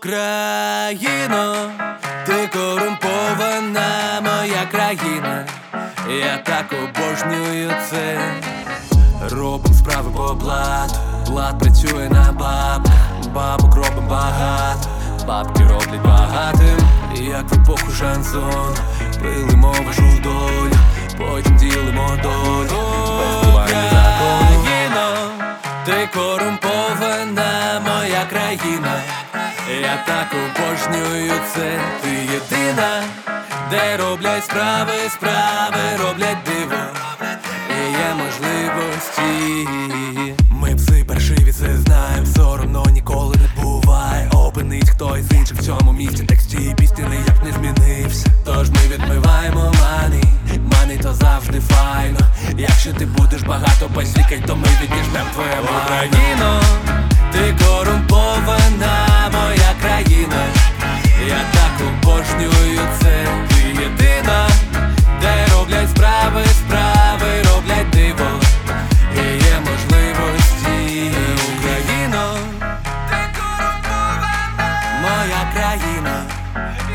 Україно, ти корумпована моя країна, я так обожнюю це. Робим справи по блату, блат працює на бабках, бабок робим багато, бабки роблять багатим. Як в епоху шансон, пилимо вашу долю, потім ділимо долю без поваги закону. Україно, ти корумпована моя країна, я так обожнюю це. Ти єдина, де роблять справи, справи роблять диво, і є можливості. Ми пси паршиві, це знаєм, соромно ніколи не буває. Опинить хтось з інших в цьому місті, тексті і пісні ніяк не змінився. Тож ми відмиваємо мани, то завжди файно. Якщо ти будеш багато базікать, то ми відніжнем твоє майно. Україно, ти корумпована моя країна, я так обожнюю це. Ти єдина, де роблять справи, справи роблять диво, і є можливості. Україно, ти корумпована моя країна,